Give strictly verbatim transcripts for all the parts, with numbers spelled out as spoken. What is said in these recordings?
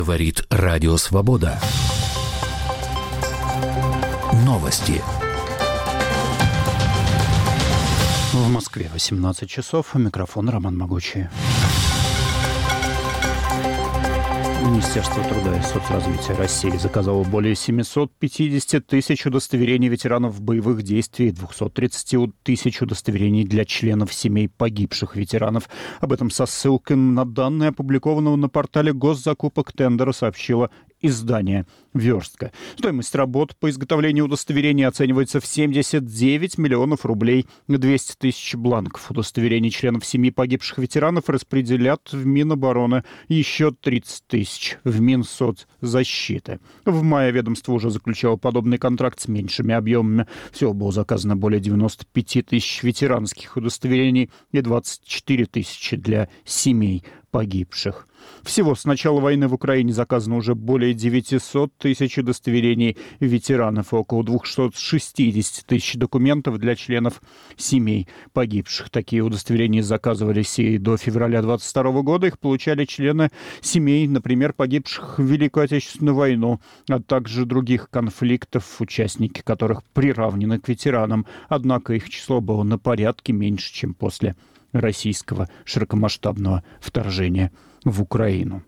Говорит Радио Свобода. Новости. В Москве восемнадцать часов. Микрофон Роман Могучий. Министерство труда и соцразвития России заказало более семьсот пятьдесят тысяч удостоверений ветеранов боевых действий и двести тридцать тысяч удостоверений для членов семей погибших ветеранов. Об этом со ссылкой на данные, опубликованного на портале госзакупок тендера, сообщила издание «Верстка». Стоимость работ по изготовлению удостоверений оценивается в семьдесят девять миллионов рублей. двести тысяч бланков удостоверений членов семьи погибших ветеранов распределят в Минобороны, еще тридцать тысяч в Минсоцзащиты. В мае ведомство уже заключало подобный контракт с меньшими объемами. Всего было заказано более девяносто пять тысяч ветеранских удостоверений и двадцать четыре тысячи для семей погибших. Всего с начала войны в Украине заказано уже более девятьсот тысяч удостоверений ветеранов и около двести шестьдесят тысяч документов для членов семей погибших. Такие удостоверения заказывались и до февраля двадцать второго года. Их получали члены семей, например, погибших в Великую Отечественную войну, а также других конфликтов, участники которых приравнены к ветеранам. Однако их число было на порядке меньше, чем после российского широкомасштабного вторжения в Украину.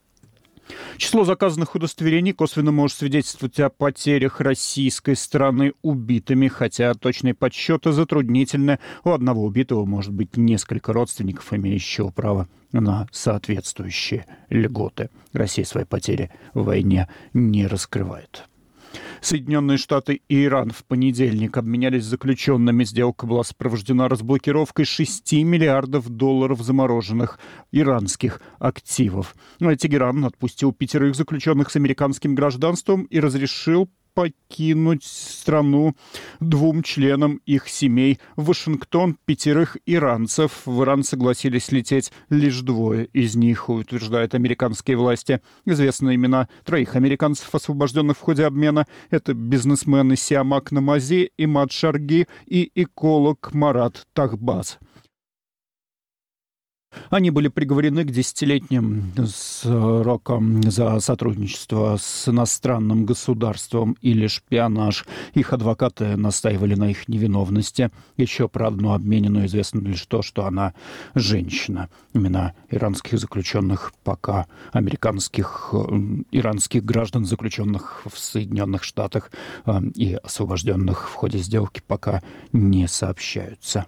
Число заказанных удостоверений косвенно может свидетельствовать о потерях российской стороны убитыми, хотя точные подсчеты затруднительны. У одного убитого может быть несколько родственников, имеющего право на соответствующие льготы. Россия свои потери в войне не раскрывает. Соединенные Штаты и Иран в понедельник обменялись заключенными. Сделка была сопровождена разблокировкой шести миллиардов долларов замороженных иранских активов. Тегеран отпустил пятерых заключенных с американским гражданством и разрешил покинуть страну двум членам их семей. В Вашингтон пятерых иранцев. В Иран согласились лететь лишь двое из них, утверждают американские власти. Известны имена троих американцев, освобожденных в ходе обмена. Это бизнесмены Сиамак Намази, Имад Шарги и эколог Марат Тахбаз. Они были приговорены к десятилетним срокам за сотрудничество с иностранным государством или шпионаж. Их адвокаты настаивали на их невиновности. Еще про одну обмененную известно лишь то, что она женщина. Имена иранских заключенных пока, американских, иранских граждан, заключенных в Соединенных Штатах и освобожденных в ходе сделки, пока не сообщаются.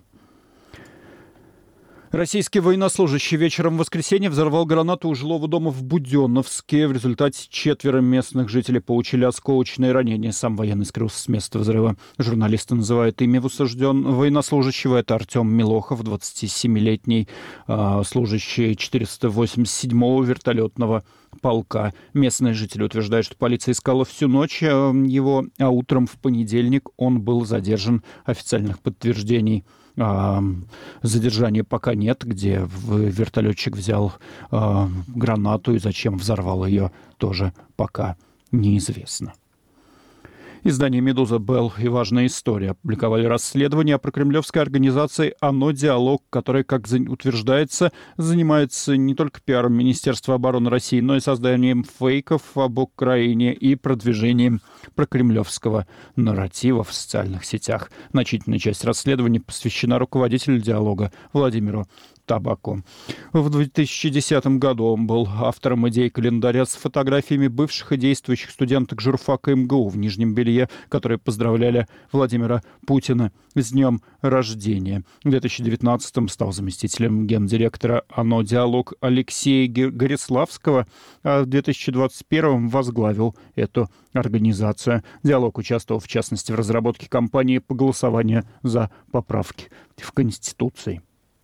Российский военнослужащий вечером в воскресенье взорвал гранату у жилого дома в Буденновске. В результате четверо местных жителей получили осколочные ранения. Сам военный скрылся с места взрыва. Журналисты называют имя осужденного военнослужащего. Это Артем Милохов, двадцатисемилетний э, служащий четыреста восемьдесят седьмого вертолетного полка. Местные жители утверждают, что полиция искала всю ночь его, а утром в понедельник он был задержан. Официальных подтверждений а, задержания пока нет, где вертолетчик взял а, гранату и зачем взорвал ее, тоже пока неизвестно. Издание «Медуза», «Белл» и «Важная история» опубликовали расследование о прокремлевской организации «Оно Диалог», которая, как утверждается, занимается не только пиаром Министерства обороны России, но и созданием фейков об Украине и продвижением прокремлевского нарратива в социальных сетях. Значительная часть расследования посвящена руководителю «Диалога» Владимиру Табаку. В две тысячи десятом году он был автором идеи календаря с фотографиями бывших и действующих студенток журфака эм гэ у в Нижнем Белье, которые поздравляли Владимира Путина с днем рождения. В две тысячи девятнадцатом стал заместителем гендиректора «Оно Диалог» Алексея Гориславского, а в две тысячи двадцать первом возглавил эту организацию. «Диалог» участвовал, в частности, в разработке кампании по голосованию за поправки в Конституции.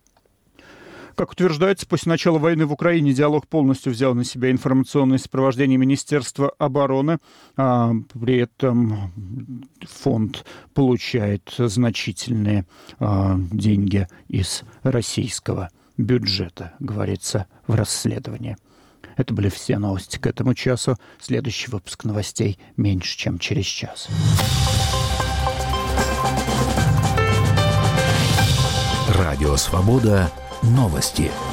Как утверждается, после начала войны в Украине «Диалог» полностью взял на себя информационное сопровождение Министерства обороны. А при этом фонд получает значительные а, деньги из российского бюджета, говорится в расследовании. Это были все новости к этому часу. Следующий выпуск новостей меньше, чем через час. Радио «Свобода». Новости.